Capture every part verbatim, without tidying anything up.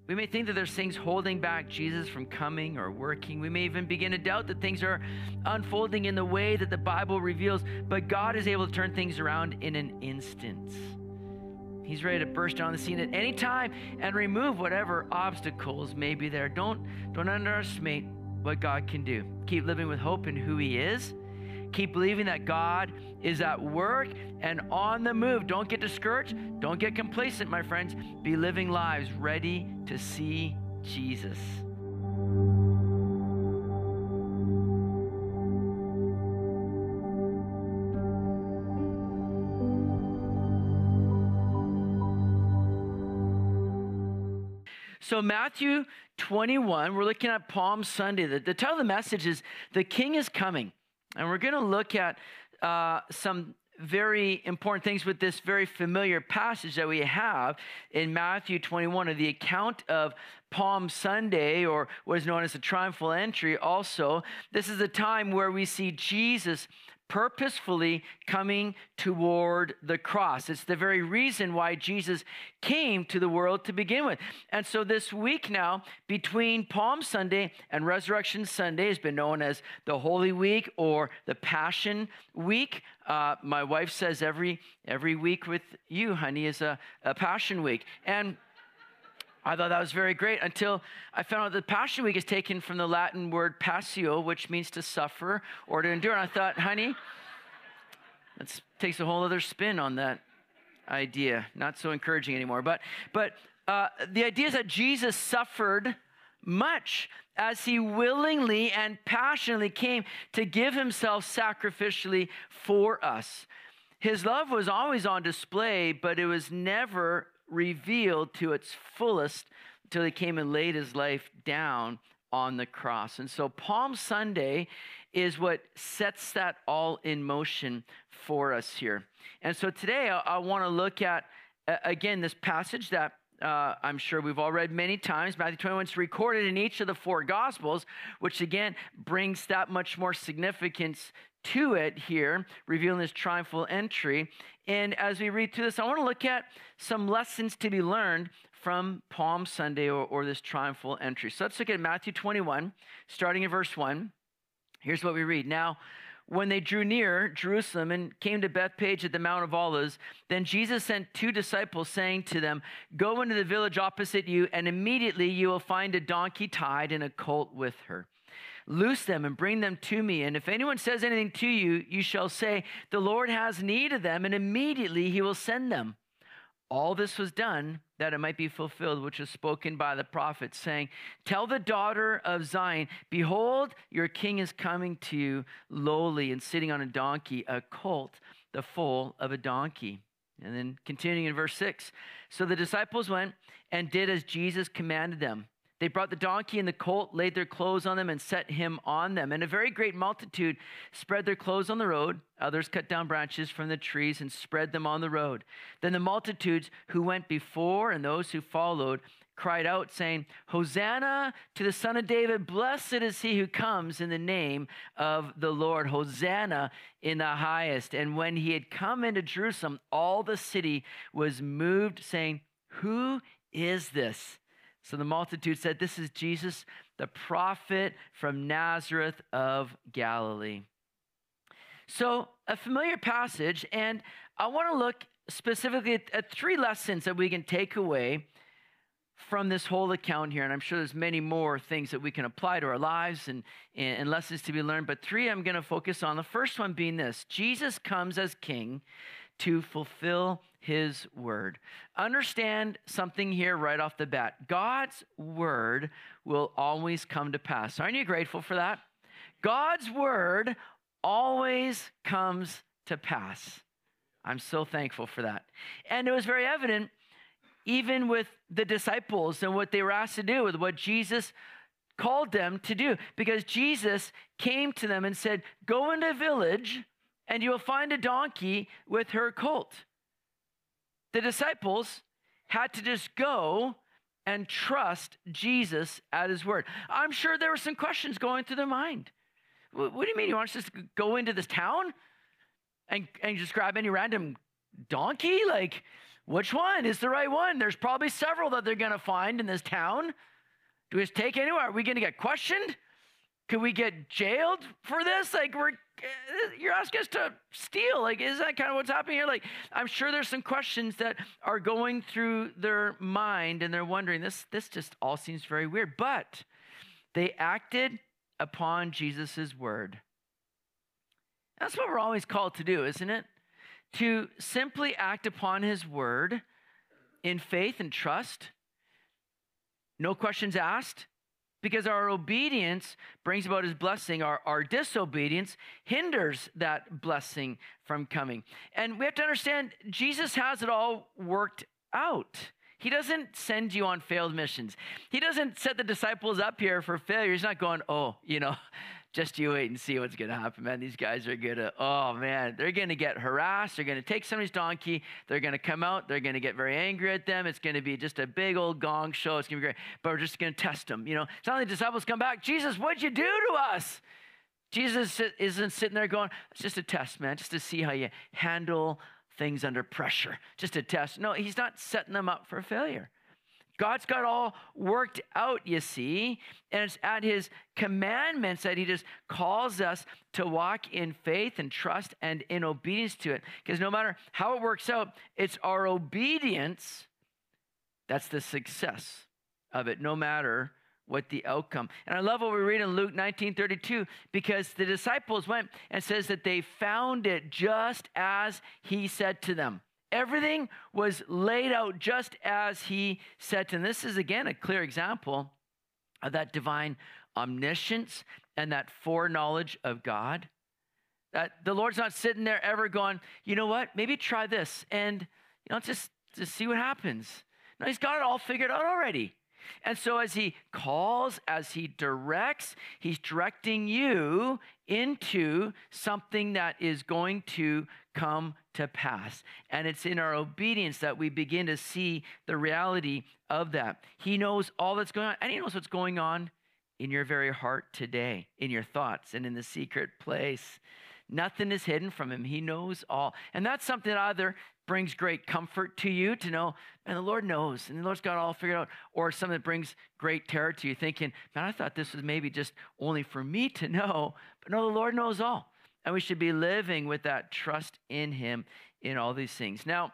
We may think that there's things holding back Jesus from coming or working. We may even begin to doubt that things are unfolding in the way that the Bible reveals, but God is able to turn things around in an instant. He's ready to burst on the scene at any time and remove whatever obstacles may be there. Don't, don't underestimate what God can do. Keep living with hope in who he is. Keep believing that God is at work and on the move. Don't get discouraged. Don't get complacent, my friends. Be living lives ready to see Jesus. So Matthew twenty-one, we're looking at Palm Sunday. The, the title of the message is The King is Coming. And we're going to look at uh, some very important things with this very familiar passage that we have in Matthew twenty-one, of the account of Palm Sunday, or what is known as the triumphal entry also. This is a time where we see Jesus purposefully coming toward the cross. It's the very reason why Jesus came to the world to begin with. And so this week now, between Palm Sunday and Resurrection Sunday, has been known as the Holy Week or the Passion Week. Uh, my wife says every every week with you, honey, is a, a Passion Week. And I thought that was very great until I found out that Passion Week is taken from the Latin word passio, which means to suffer or to endure. And I thought, honey, that takes a whole other spin on that idea. Not so encouraging anymore. But, but uh, the idea is that Jesus suffered much as he willingly and passionately came to give himself sacrificially for us. His love was always on display, but it was never revealed to its fullest until he came and laid his life down on the cross. And so Palm Sunday is what sets that all in motion for us here. And so today I, I want to look at, uh, again, this passage that uh, I'm sure we've all read many times. Matthew twenty-one is recorded in each of the four Gospels, which again brings that much more significance to it here, revealing this triumphal entry. And as we read through this, I want to look at some lessons to be learned from Palm Sunday, or, or this triumphal entry. So let's look at Matthew twenty-one, starting in verse one. Here's what we read. Now, when they drew near Jerusalem and came to Bethphage at the Mount of Olives, then Jesus sent two disciples, saying to them, "Go into the village opposite you, and immediately you will find a donkey tied and a colt with her. Loose them and bring them to me. And if anyone says anything to you, you shall say, 'The Lord has need of them,' and immediately he will send them." All this was done that it might be fulfilled, which was spoken by the prophet, saying, "Tell the daughter of Zion, behold, your king is coming to you lowly and sitting on a donkey, a colt, the foal of a donkey." And then continuing in verse six, so the disciples went and did as Jesus commanded them. They brought the donkey and the colt, laid their clothes on them, and set him on them. And a very great multitude spread their clothes on the road. Others cut down branches from the trees and spread them on the road. Then the multitudes who went before and those who followed cried out, saying, "Hosanna to the Son of David. Blessed is he who comes in the name of the Lord. Hosanna in the highest." And when he had come into Jerusalem, all the city was moved, saying, "Who is this?" So the multitude said, "This is Jesus, the prophet from Nazareth of Galilee." So a familiar passage, and I want to look specifically at, at three lessons that we can take away from this whole account here. And I'm sure there's many more things that we can apply to our lives and, and, and lessons to be learned. But three I'm going to focus on. The first one being this: Jesus comes as king to fulfill his word. Understand something here right off the bat. God's word will always come to pass. Aren't you grateful for that? God's word always comes to pass. I'm so thankful for that. And it was very evident even with the disciples and what they were asked to do, with what Jesus called them to do. Because Jesus came to them and said, "Go into a village and you will find a donkey with her colt." The disciples had to just go and trust Jesus at his word. I'm sure there were some questions going through their mind. What do you mean? You want us to just go into this town and, and just grab any random donkey? Like, which one is the right one? There's probably several that they're going to find in this town. Do we just take anywhere? Are we going to get questioned? Could we get jailed for this? Like, we're, you're asking us to steal. Like, is that kind of what's happening here? Like, I'm sure there's some questions that are going through their mind, and they're wondering, this, this just all seems very weird. But they acted upon Jesus' word. That's what we're always called to do, isn't it? To simply act upon his word in faith and trust. No questions asked. Because our obedience brings about his blessing. Our, our disobedience hinders that blessing from coming. And we have to understand, Jesus has it all worked out. He doesn't send you on failed missions. He doesn't set the disciples up here for failure. He's not going, oh, you know, just you wait and see what's going to happen, man. These guys are going to, oh, man, they're going to get harassed. They're going to take somebody's donkey. They're going to come out. They're going to get very angry at them. It's going to be just a big old gong show. It's going to be great. But we're just going to test them. You know, suddenly the disciples come back. Jesus, what'd you do to us? Jesus isn't sitting there going, it's just a test, man, just to see how you handle things under pressure, just a test. No, he's not setting them up for failure. God's got all worked out, you see, and it's at his commandments that he just calls us to walk in faith and trust and in obedience to it. Because no matter how it works out, it's our obedience that's the success of it, no matter what the outcome. And I love what we read in Luke nineteen thirty-two, because the disciples went and says that they found it just as he said to them. Everything was laid out just as he said to them. This is, again, a clear example of that divine omniscience and that foreknowledge of God. That the Lord's not sitting there ever going, you know what, maybe try this and, you know, just, just see what happens. No, he's got it all figured out already. And so as he calls, as he directs, he's directing you into something that is going to come to pass. And it's in our obedience that we begin to see the reality of that. He knows all that's going on, and he knows what's going on in your very heart today, in your thoughts and in the secret place. Nothing is hidden from him. He knows all. And that's something that either brings great comfort to you to know, man, the Lord knows, and the Lord's got it all figured out, or something that brings great terror to you, thinking, man, I thought this was maybe just only for me to know, but no, the Lord knows all. And we should be living with that trust in him in all these things. Now,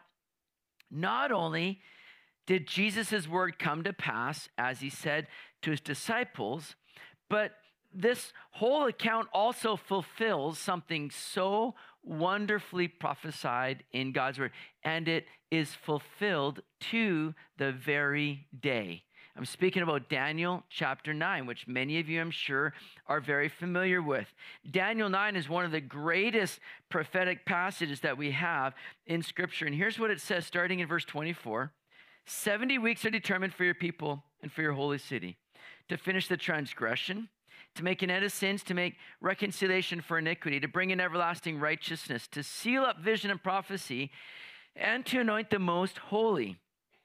not only did Jesus' word come to pass, as he said to his disciples, but this whole account also fulfills something so wonderfully prophesied in God's word, and it is fulfilled to the very day. I'm speaking about Daniel chapter nine, which many of you, I'm sure, are very familiar with. Daniel nine is one of the greatest prophetic passages that we have in Scripture. And here's what it says, starting in verse twenty-four. seventy weeks are determined for your people and for your holy city, to finish the transgression, to make an end of sins, to make reconciliation for iniquity, to bring in everlasting righteousness, to seal up vision and prophecy, and to anoint the most holy.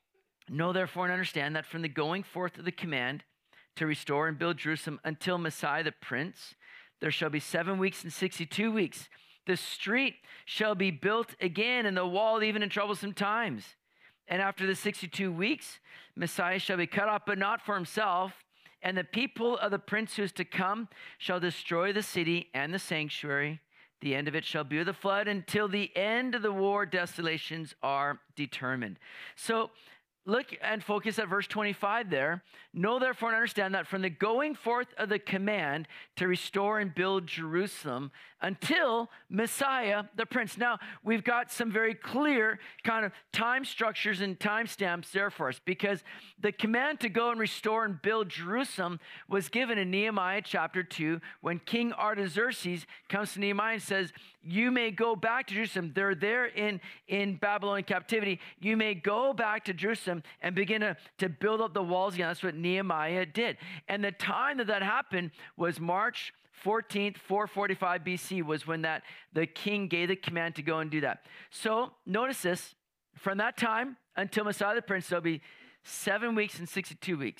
Know therefore and understand that from the going forth of the command to restore and build Jerusalem until Messiah the Prince, there shall be seven weeks and sixty-two weeks. The street shall be built again, and the wall even in troublesome times. And after the sixty-two weeks, Messiah shall be cut off, but not for himself. And the people of the prince who is to come shall destroy the city and the sanctuary. The end of it shall be with a flood until the end of the war desolations are determined. So look and focus at verse twenty-five there. Know therefore and understand that from the going forth of the command to restore and build Jerusalem until Messiah the Prince. Now, we've got some very clear kind of time structures and time stamps there for us, because the command to go and restore and build Jerusalem was given in Nehemiah chapter two, when King Artaxerxes comes to Nehemiah and says, you may go back to Jerusalem. They're there in, in Babylonian captivity. You may go back to Jerusalem and begin to, to build up the walls again. That's what Nehemiah did. And the time that that happened was March fourteenth, four forty-five B C was when that the king gave the command to go and do that. So notice this, from that time until Messiah the Prince, there'll be seven weeks and sixty-two weeks.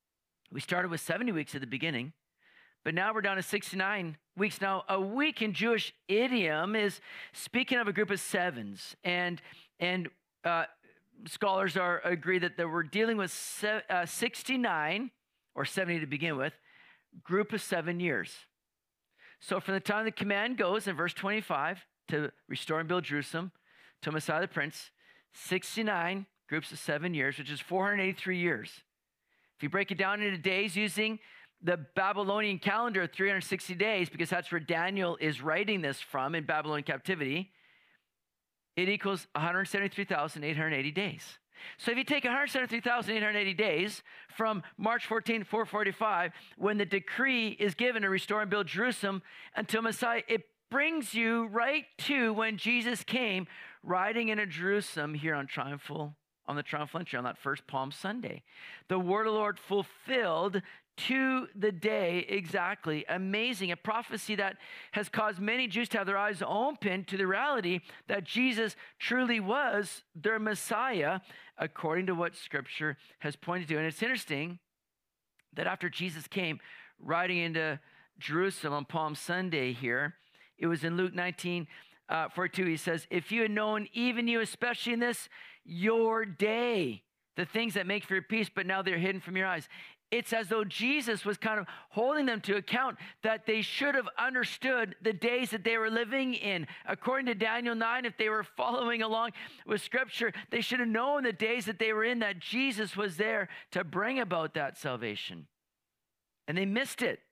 We started with seventy weeks at the beginning, but now we're down to sixty-nine weeks. Now, a week in Jewish idiom is speaking of a group of sevens. And, and uh, scholars are agree that, that we're dealing with se- uh, sixty-nine, or seventy to begin with, group of seven years. So from the time the command goes in verse twenty-five to restore and build Jerusalem to Messiah the Prince, sixty-nine groups of seven years, which is four hundred eighty-three years. If you break it down into days using the Babylonian calendar of three hundred sixty days, because that's where Daniel is writing this from in Babylonian captivity, it equals one hundred seventy-three thousand eight hundred eighty days. So if you take one hundred seventy-three thousand eight hundred eighty days from March fourteenth, four forty-five, when the decree is given to restore and build Jerusalem until Messiah, it brings you right to when Jesus came riding into Jerusalem here on triumphal, on the triumphal entry on that first Palm Sunday. The word of the Lord fulfilled to the day exactly. Amazing. A prophecy that has caused many Jews to have their eyes open to the reality that Jesus truly was their Messiah, according to what Scripture has pointed to. And it's interesting that after Jesus came riding into Jerusalem on Palm Sunday here, it was in Luke nineteen forty-two, he says, if you had known, even you, especially in this, your day, the things that make for your peace, but now they're hidden from your eyes. It's as though Jesus was kind of holding them to account that they should have understood the days that they were living in. According to Daniel nine, if they were following along with Scripture, they should have known the days that they were in, that Jesus was there to bring about that salvation. And they missed it.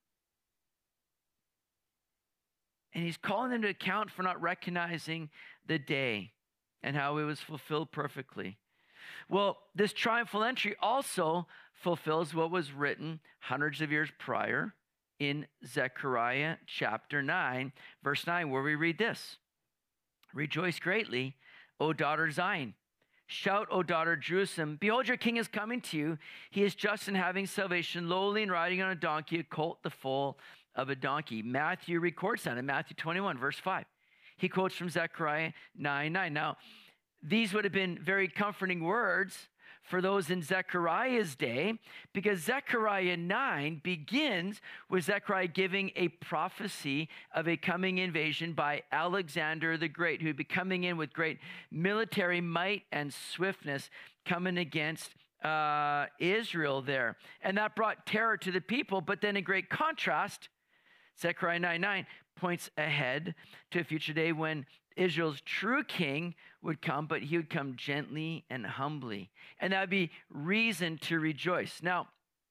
And he's calling them to account for not recognizing the day and how it was fulfilled perfectly. Well, this triumphal entry also fulfills what was written hundreds of years prior in Zechariah chapter nine, verse nine, where we read this. Rejoice greatly, O daughter Zion. Shout, O daughter Jerusalem. Behold, your king is coming to you. He is just and having salvation, lowly and riding on a donkey, a colt, the foal of a donkey. Matthew records that in Matthew twenty-one, verse five. He quotes from Zechariah nine nine. Now, these would have been very comforting words for those in Zechariah's day, because Zechariah nine begins with Zechariah giving a prophecy of a coming invasion by Alexander the Great, who would be coming in with great military might and swiftness, coming against uh, Israel there. And that brought terror to the people, but then in great contrast, Zechariah nine nine points ahead to a future day when Israel's true king would come, but he would come gently and humbly. And that would be reason to rejoice. Now,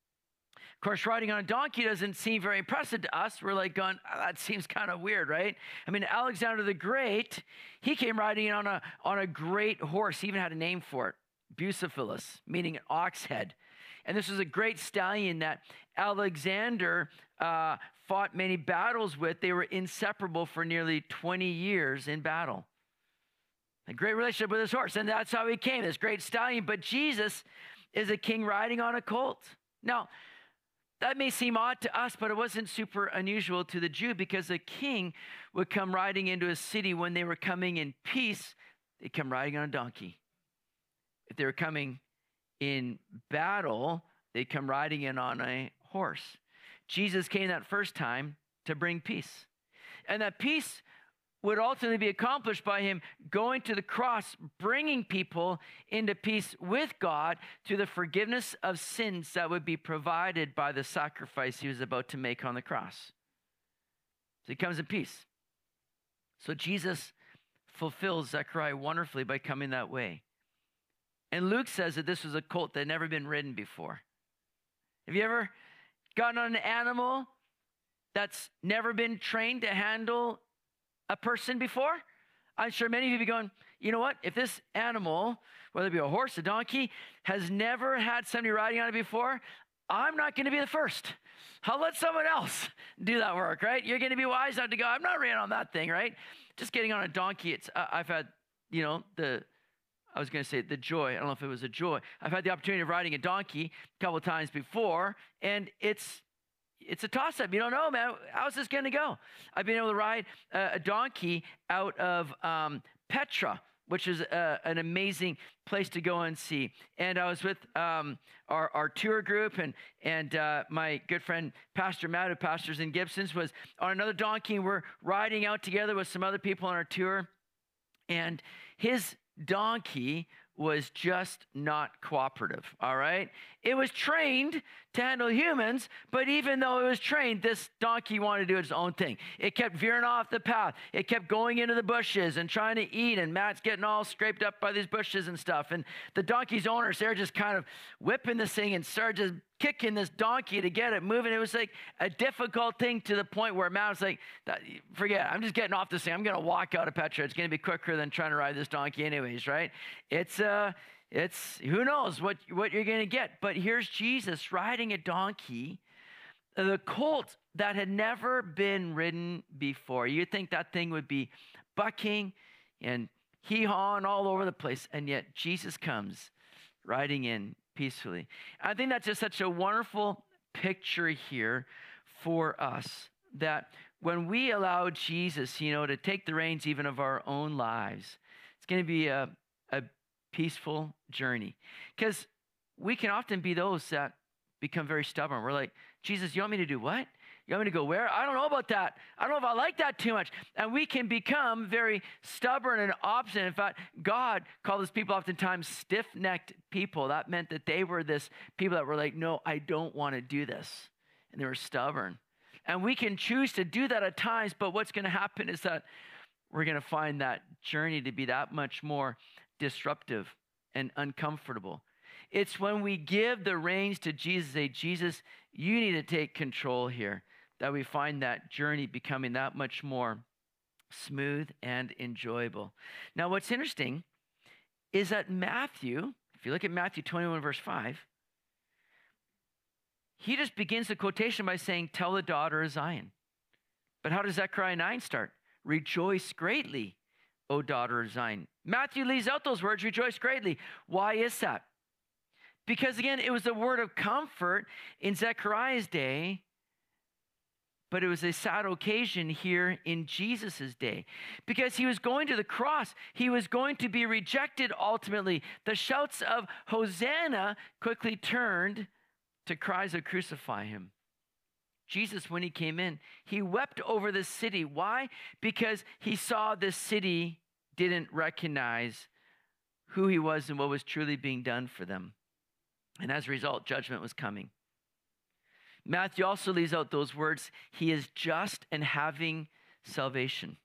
of course, riding on a donkey doesn't seem very impressive to us. We're like going, oh, that seems kind of weird, right? I mean, Alexander the Great, he came riding on a, on a great horse. He even had a name for it, Bucephalus, meaning an ox head. And this was a great stallion that Alexander uh, fought many battles with. They were inseparable for nearly twenty years in battle. A great relationship with his horse. And that's how he came, this great stallion. But Jesus is a king riding on a colt. Now, that may seem odd to us, but it wasn't super unusual to the Jew, because a king would come riding into a city when they were coming in peace. They'd come riding on a donkey. If they were coming in battle, they'd come riding in on a horse. Jesus came that first time to bring peace. And that peace would ultimately be accomplished by him going to the cross, bringing people into peace with God through the forgiveness of sins that would be provided by the sacrifice he was about to make on the cross. So he comes in peace. So Jesus fulfills Zechariah wonderfully by coming that way. And Luke says that this was a colt that had never been ridden before. Have you ever gotten on an animal that's never been trained to handle a person before? I'm sure many of you be going, you know what? If this animal, whether it be a horse, a donkey, has never had somebody riding on it before, I'm not going to be the first. I'll let someone else do that work, right? You're going to be wise enough to go, I'm not riding on that thing, right? Just getting on a donkey, it's uh, I've had, you know, the... I was going to say the joy. I don't know if it was a joy. I've had the opportunity of riding a donkey a couple of times before, and it's it's a toss-up. You don't know, man. How's this going to go? I've been able to ride a, a donkey out of um, Petra, which is a, an amazing place to go and see. And I was with um, our, our tour group, and and uh, my good friend Pastor Matt, who pastors in Gibson's, was on another donkey, and we're riding out together with some other people on our tour. And his donkey was just not cooperative, all right? It was trained to handle humans, but even though it was trained, this donkey wanted to do its own thing. It kept veering off the path. It kept going into the bushes and trying to eat, and Matt's getting all scraped up by these bushes and stuff. And the donkey's owners, they're just kind of whipping this thing and started just kicking this donkey to get it moving. It was like a difficult thing to the point where Matt was like, forget it. I'm just getting off this thing. I'm going to walk out of Petra. It's going to be quicker than trying to ride this donkey anyways, right? It's, uh, it's who knows what, what you're going to get. But here's Jesus riding a donkey, the colt that had never been ridden before. You'd think that thing would be bucking and hee-hawing all over the place. And yet Jesus comes riding in peacefully. I think that's just such a wonderful picture here for us, that when we allow Jesus, you know, to take the reins even of our own lives, it's going to be a, a peaceful journey. Because we can often be those that become very stubborn. We're like, Jesus, you want me to do what? You want me to go where? I don't know about that. I don't know if I like that too much. And we can become very stubborn and obstinate. In fact, God called his people oftentimes stiff-necked people. That meant that they were this people that were like, no, I don't want to do this. And they were stubborn. And we can choose to do that at times, but what's going to happen is that we're going to find that journey to be that much more disruptive and uncomfortable. It's when we give the reins to Jesus, say, Jesus, you need to take control here, that we find that journey becoming that much more smooth and enjoyable. Now, what's interesting is that Matthew, if you look at Matthew twenty-one, verse five, he just begins the quotation by saying, tell the daughter of Zion. But how does Zechariah nine start? Rejoice greatly, O daughter of Zion. Matthew leaves out those words, rejoice greatly. Why is that? Because again, it was a word of comfort in Zechariah's day, but it was a sad occasion here in Jesus' day, because he was going to the cross. He was going to be rejected ultimately. The shouts of Hosanna quickly turned to cries of crucify him. Jesus, when he came in, he wept over this city. Why? Because he saw this city didn't recognize who he was and what was truly being done for them. And as a result, judgment was coming. Matthew also leaves out those words, he is just and having salvation.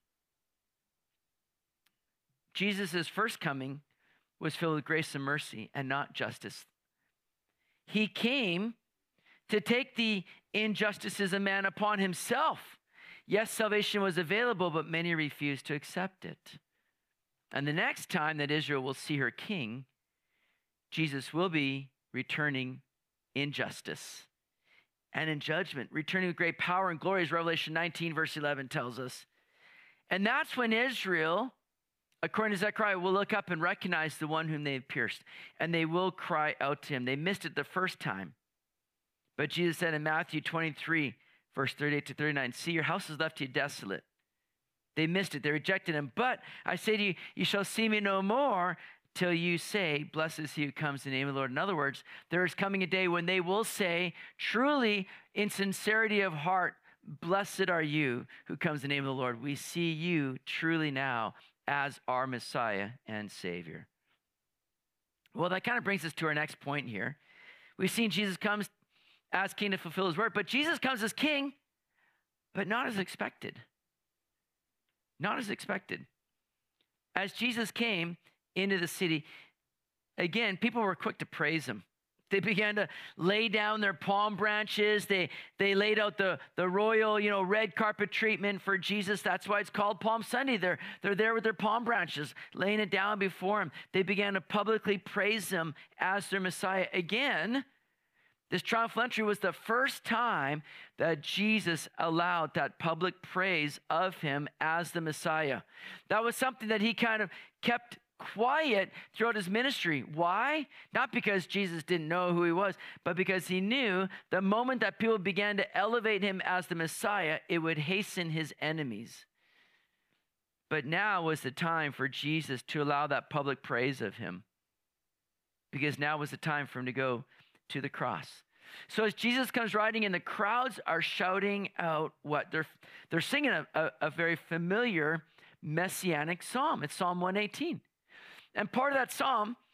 Jesus' first coming was filled with grace and mercy and not justice. He came to take the injustices of man upon himself. Yes, salvation was available, but many refused to accept it. And the next time that Israel will see her king, Jesus will be returning in justice and in judgment, returning with great power and glory, as Revelation nineteen, verse eleven tells us. And that's when Israel, according to Zechariah, will look up and recognize the one whom they have pierced, and they will cry out to him. They missed it the first time. But Jesus said in Matthew twenty-three, verse thirty-eight to thirty-nine, see, your house is left to you desolate. They missed it. They rejected him. But I say to you, you shall see me no more till you say, blessed is he who comes in the name of the Lord. In other words, there is coming a day when they will say, truly in sincerity of heart, blessed are you who comes in the name of the Lord. We see you truly now as our Messiah and Savior. Well, that kind of brings us to our next point here. We've seen Jesus comes as king to fulfill his word, but Jesus comes as king, but not as expected. Not as expected. As Jesus came into the city, again, people were quick to praise him. They began to lay down their palm branches. They, they laid out the, the royal, you know, red carpet treatment for Jesus. That's why it's called Palm Sunday. They're, they're there with their palm branches, laying it down before him. They began to publicly praise him as their Messiah. Again, this triumphal entry was the first time that Jesus allowed that public praise of him as the Messiah. That was something that he kind of kept quiet throughout his ministry. Why? Not because Jesus didn't know who he was, but because he knew the moment that people began to elevate him as the Messiah, it would hasten his enemies. But now was the time for Jesus to allow that public praise of him, because now was the time for him to go to the cross. So as Jesus comes riding in, the crowds are shouting out what? They're, they're singing a, a, a very familiar messianic psalm. It's Psalm one eighteen. And part of that psalm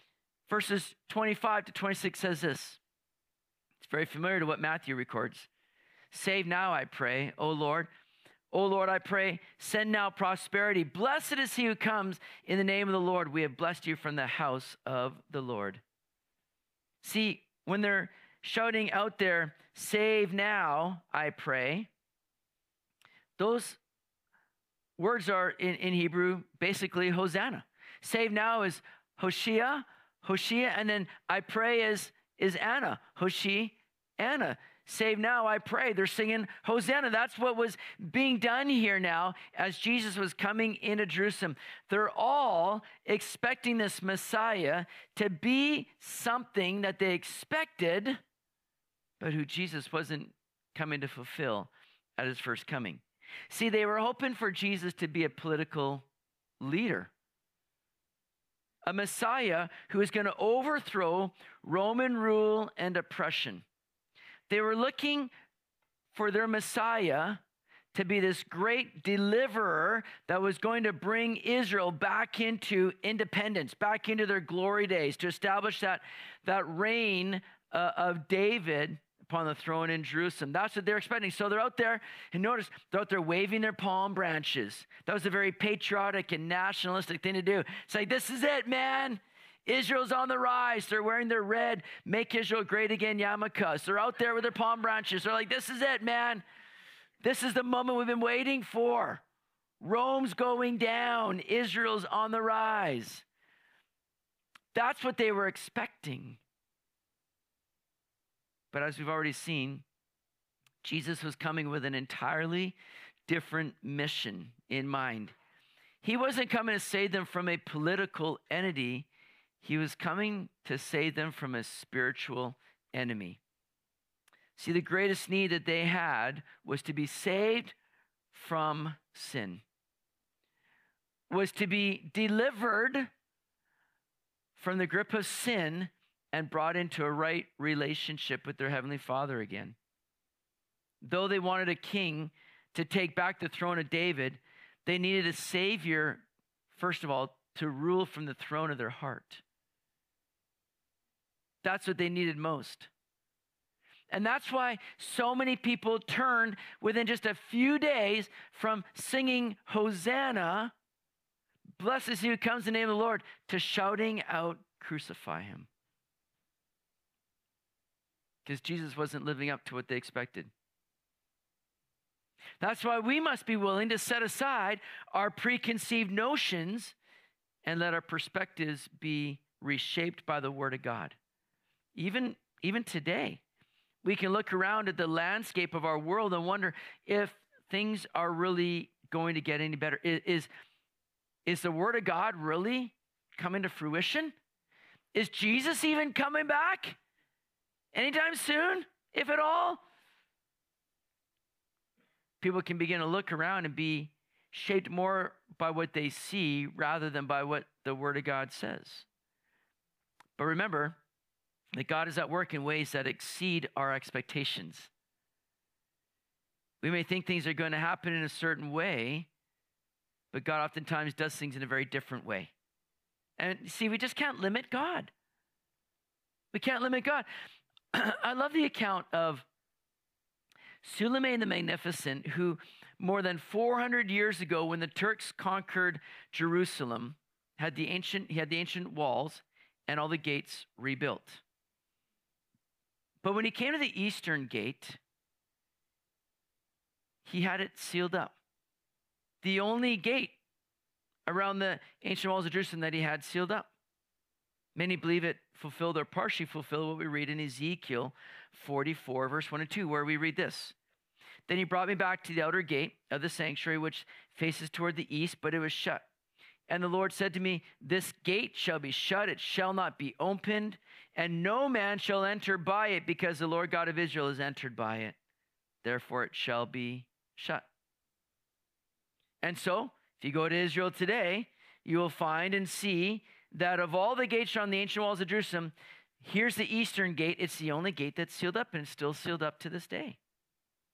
Verses twenty-five to twenty-six says this. It's very familiar to what Matthew records. Save now, I pray, O Lord. O Lord, I pray, send now prosperity. Blessed is he who comes in the name of the Lord. We have blessed you from the house of the Lord. See, when they're shouting out there, save now, I pray, those words are in, in Hebrew basically Hosanna. Save now is Hoshea, Hoshea, and then I pray is, is Anna, Hoshea, Anna. Save now, I pray. They're singing Hosanna. That's what was being done here now as Jesus was coming into Jerusalem. They're all expecting this Messiah to be something that they expected, but who Jesus wasn't coming to fulfill at his first coming. See, they were hoping for Jesus to be a political leader, a Messiah who is going to overthrow Roman rule and oppression. They were looking for their Messiah to be this great deliverer that was going to bring Israel back into independence, back into their glory days, to establish that, that reign uh, of David upon the throne in Jerusalem. That's what they're expecting. So they're out there, and notice, they're out there waving their palm branches. That was a very patriotic and nationalistic thing to do. It's like, this is it, man. Israel's on the rise. They're wearing their red, Make Israel Great Again yarmulkes. They're out there with their palm branches. They're like, this is it, man. This is the moment we've been waiting for. Rome's going down. Israel's on the rise. That's what they were expecting. But as we've already seen, Jesus was coming with an entirely different mission in mind. He wasn't coming to save them from a political entity. He was coming to save them from a spiritual enemy. See, the greatest need that they had was to be saved from sin, was to be delivered from the grip of sin and brought into a right relationship with their Heavenly Father again. Though they wanted a king to take back the throne of David, they needed a Savior, first of all, to rule from the throne of their heart. That's what they needed most. And that's why so many people turned within just a few days from singing Hosanna, blessed is he who comes in the name of the Lord, to shouting out, crucify him. Because Jesus wasn't living up to what they expected. That's why we must be willing to set aside our preconceived notions and let our perspectives be reshaped by the Word of God. Even, even today, we can look around at the landscape of our world and wonder if things are really going to get any better. Is, is the Word of God really coming to fruition? Is Jesus even coming back anytime soon, if at all? People can begin to look around and be shaped more by what they see rather than by what the Word of God says. But remember that God is at work in ways that exceed our expectations. We may think things are going to happen in a certain way, but God oftentimes does things in a very different way. And see, we just can't limit God. We can't limit God. I love the account of Suleiman the Magnificent, who more than four hundred years ago, when the Turks conquered Jerusalem, had the ancient, he had the ancient walls and all the gates rebuilt. But when he came to the eastern gate, he had it sealed up. The only gate around the ancient walls of Jerusalem that he had sealed up. Many believe it fulfilled or partially fulfilled what we read in Ezekiel forty-four, verse one and two, where we read this. Then he brought me back to the outer gate of the sanctuary, which faces toward the east, but it was shut. And the Lord said to me, this gate shall be shut, it shall not be opened, and no man shall enter by it, because the Lord God of Israel has entered by it. Therefore it shall be shut. And so, if you go to Israel today, you will find and see that of all the gates on the ancient walls of Jerusalem, here's the eastern gate. It's the only gate that's sealed up, and it's still sealed up to this day.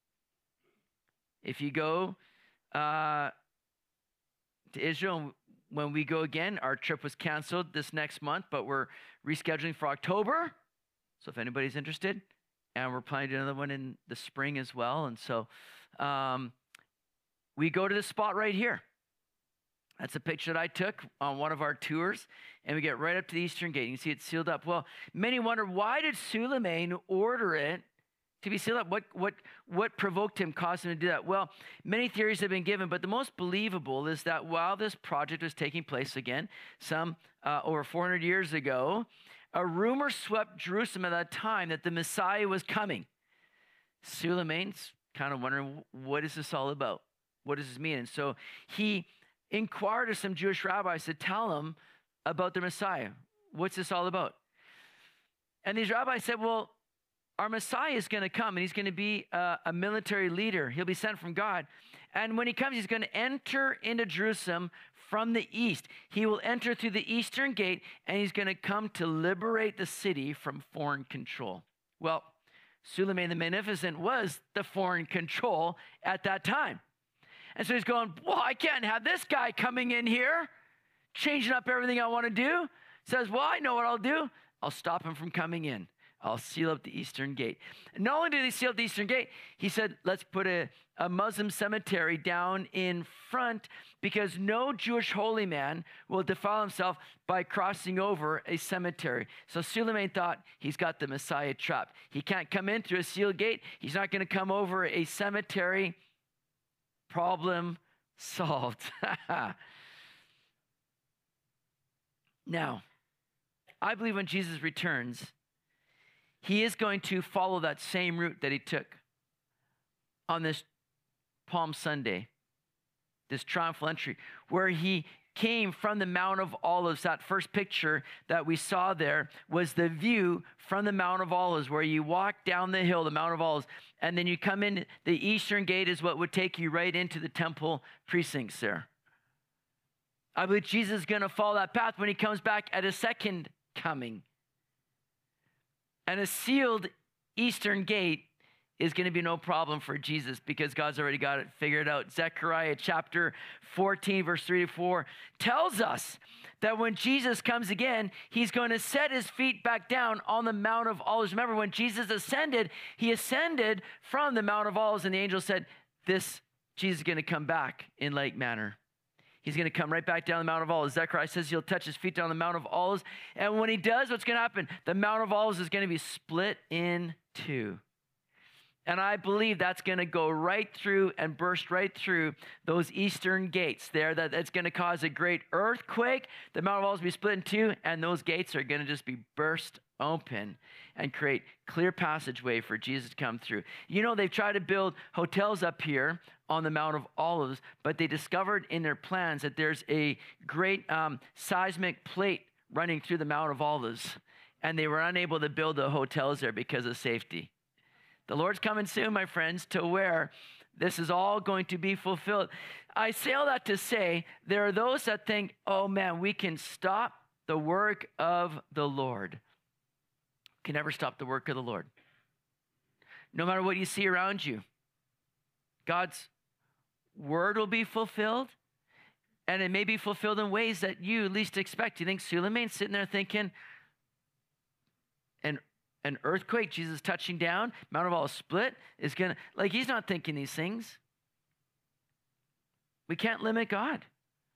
If you go uh, to Israel, when we go again. Our trip was canceled this next month, but we're rescheduling for October. So if anybody's interested, and we're planning to do another one in the spring as well. And so um, we go to this spot right here. That's a picture that I took on one of our tours, and we get right up to the eastern gate. You can see it sealed up. Well, many wonder, why did Suleiman order it to be sealed up? What, what, what provoked him, caused him to do that? Well, many theories have been given, but the most believable is that while this project was taking place, again, some uh, over four hundred years ago, a rumor swept Jerusalem at that time that the Messiah was coming. Suleiman's kind of wondering, what is this all about? What does this mean? And so he inquired of some Jewish rabbis to tell him about the Messiah. What's this all about? And these rabbis said, well, our Messiah is going to come, and he's going to be a, a military leader. He'll be sent from God. And when he comes, he's going to enter into Jerusalem from the east. He will enter through the eastern gate, and he's going to come to liberate the city from foreign control. Well, Suleiman the Magnificent was the foreign control at that time. And so he's going, well, I can't have this guy coming in here, changing up everything I want to do. Says, well, I know what I'll do. I'll stop him from coming in. I'll seal up the eastern gate. And not only did he seal up the eastern gate, he said, let's put a, a Muslim cemetery down in front, because no Jewish holy man will defile himself by crossing over a cemetery. So Suleiman thought, he's got the Messiah trapped. He can't come in through a sealed gate. He's not going to come over a cemetery. Problem solved. Now, I believe when Jesus returns, he is going to follow that same route that he took on this Palm Sunday, this triumphal entry, where he came from the Mount of Olives. That first picture that we saw there was the view from the Mount of Olives, where you walk down the hill, the Mount of Olives, and then you come in. The eastern gate is what would take you right into the temple precincts there. I believe Jesus is going to follow that path when he comes back at a second coming. And a sealed eastern gate is going to be no problem for Jesus, because God's already got it figured out. Zechariah chapter fourteen, verse three to four tells us that when Jesus comes again, he's going to set his feet back down on the Mount of Olives. Remember, when Jesus ascended, he ascended from the Mount of Olives, and the angel said, this Jesus is going to come back in like manner. He's going to come right back down the Mount of Olives. Zechariah says he'll touch his feet down the Mount of Olives. And when he does, what's going to happen? The Mount of Olives is going to be split in two. And I believe that's going to go right through and burst right through those eastern gates there. That it's going to cause a great earthquake. The Mount of Olives will be split in two, and those gates are going to just be burst open and create clear passageway for Jesus to come through. You know, they've tried to build hotels up here on the Mount of Olives, but they discovered in their plans that there's a great um, seismic plate running through the Mount of Olives, and they were unable to build the hotels there because of safety. The Lord's coming soon, my friends, to where this is all going to be fulfilled. I say all that to say, there are those that think, oh man, we can stop the work of the Lord. Can never stop the work of the Lord. No matter what you see around you, God's word will be fulfilled, and it may be fulfilled in ways that you least expect. You think Suleiman's sitting there thinking, an, an earthquake, Jesus touching down, Mount of Olives split, is going to, like, he's not thinking these things. We can't limit God.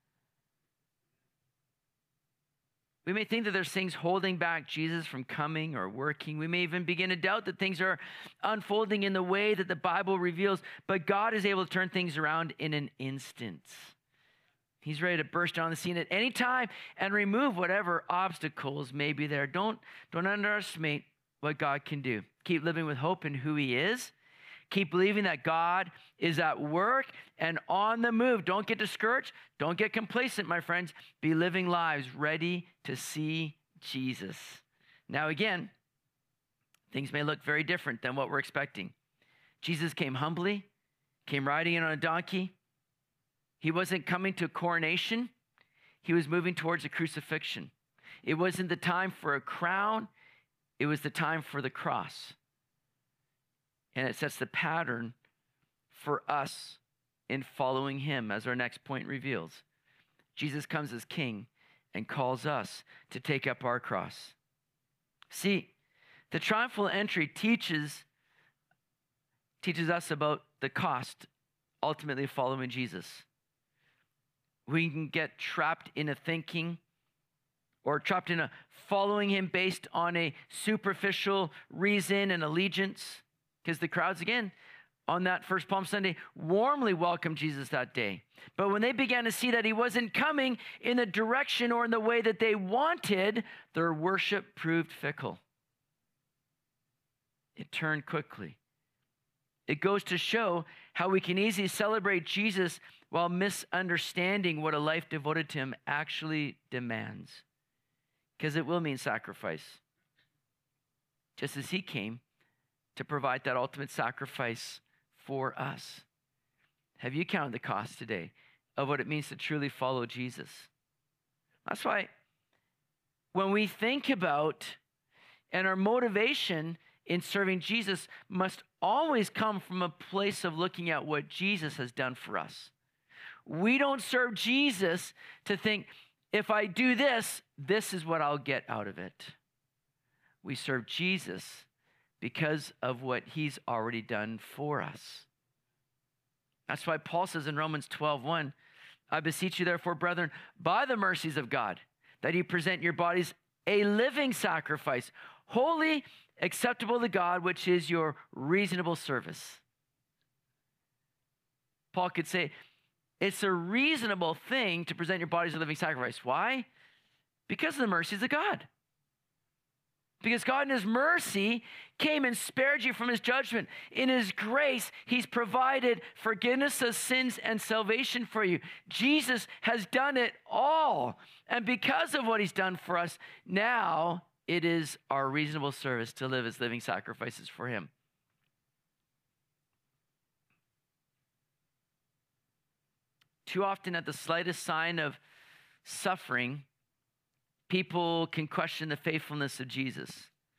We may think that there's things holding back Jesus from coming or working. We may even begin to doubt that things are unfolding in the way that the Bible reveals, but God is able to turn things around in an instant. He's ready to burst on the scene at any time and remove whatever obstacles may be there. Don't, don't underestimate what God can do. Keep living with hope in who he is. Keep believing that God is at work and on the move. Don't get discouraged. Don't get complacent, my friends. Be living lives ready to see Jesus. Now again, things may look very different than what we're expecting. Jesus came humbly, came riding in on a donkey. He wasn't coming to a coronation. He was moving towards a crucifixion. It wasn't the time for a crown. It was the time for the cross. And it sets the pattern for us in following him, as our next point reveals. Jesus comes as king and calls us to take up our cross. See, the triumphal entry teaches, teaches us about the cost ultimately of following Jesus. We can get trapped in a thinking or trapped in a following him based on a superficial reason and allegiance, because the crowds, again, on that first Palm Sunday, warmly welcomed Jesus that day. But when they began to see that he wasn't coming in the direction or in the way that they wanted, their worship proved fickle. It turned quickly. It goes to show how we can easily celebrate Jesus while misunderstanding what a life devoted to him actually demands. Because it will mean sacrifice. Just as he came to provide that ultimate sacrifice for us. Have you counted the cost today of what it means to truly follow Jesus? That's why when we think about, and our motivation in serving Jesus must always come from a place of looking at what Jesus has done for us. We don't serve Jesus to think, if I do this, this is what I'll get out of it. We serve Jesus because of what he's already done for us. That's why Paul says in Romans twelve one, I beseech you therefore, brethren, by the mercies of God, that you present your bodies a living sacrifice, holy, acceptable to God, which is your reasonable service. Paul could say, it's a reasonable thing to present your bodies a living sacrifice. Why? Because of the mercies of God. Because God in his mercy came and spared you from his judgment. In his grace, he's provided forgiveness of sins and salvation for you. Jesus has done it all. And because of what he's done for us, now it is our reasonable service to live as living sacrifices for him. Too often at the slightest sign of suffering, people can question the faithfulness of Jesus.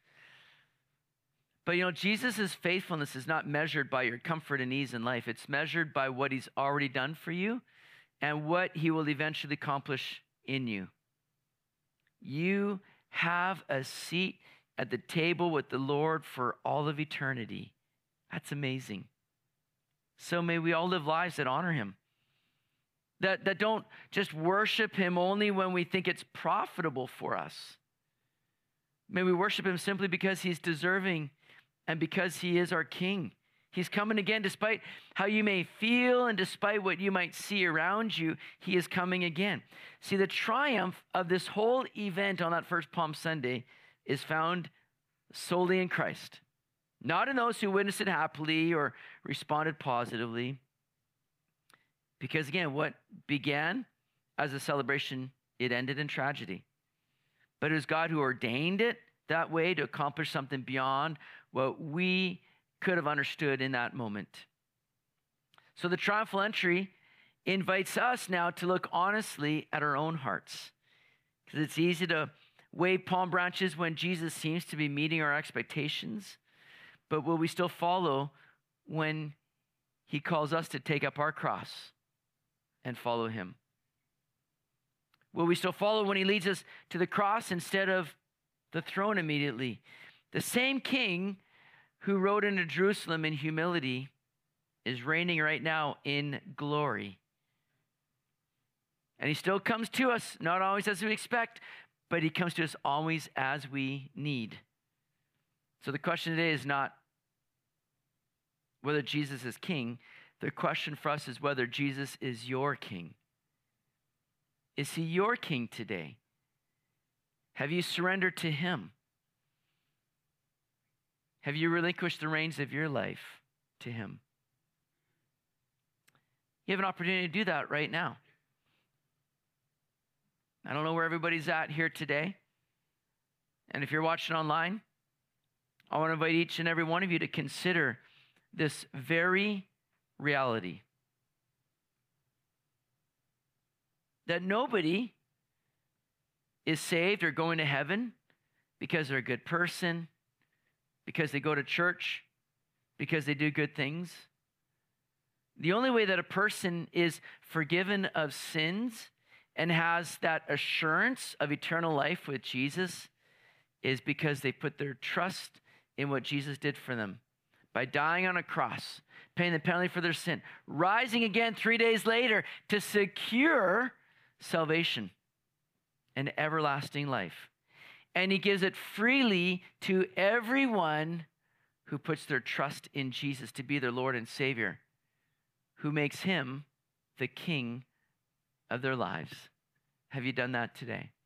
But you know, Jesus' faithfulness is not measured by your comfort and ease in life. It's measured by what he's already done for you and what he will eventually accomplish in you. You have a seat at the table with the Lord for all of eternity. That's amazing. So may we all live lives that honor him. That, that don't just worship him only when we think it's profitable for us. May we worship him simply because he's deserving and because he is our king. He's coming again despite how you may feel and despite what you might see around you, he is coming again. See, the triumph of this whole event on that first Palm Sunday is found solely in Christ. Not in those who witnessed it happily or responded positively. Because again, what began as a celebration, it ended in tragedy. But it was God who ordained it that way to accomplish something beyond what we could have understood in that moment. So the triumphal entry invites us now to look honestly at our own hearts. Because it's easy to wave palm branches when Jesus seems to be meeting our expectations. But will we still follow when he calls us to take up our cross and follow him? Will we still follow when he leads us to the cross instead of the throne immediately? The same king who rode into Jerusalem in humility is reigning right now in glory. And he still comes to us, not always as we expect, but he comes to us always as we need. So the question today is not whether Jesus is king. The question for us is whether Jesus is your king. Is he your king today? Have you surrendered to him? Have you relinquished the reins of your life to him? You have an opportunity to do that right now. I don't know where everybody's at here today. And if you're watching online, I want to invite each and every one of you to consider this very reality. That nobody is saved or going to heaven because they're a good person, because they go to church, because they do good things. The only way that a person is forgiven of sins and has that assurance of eternal life with Jesus is because they put their trust in what Jesus did for them by dying on a cross, paying the penalty for their sin, rising again three days later to secure salvation and everlasting life. And he gives it freely to everyone who puts their trust in Jesus to be their Lord and Savior, who makes him the King of their lives. Have you done that today?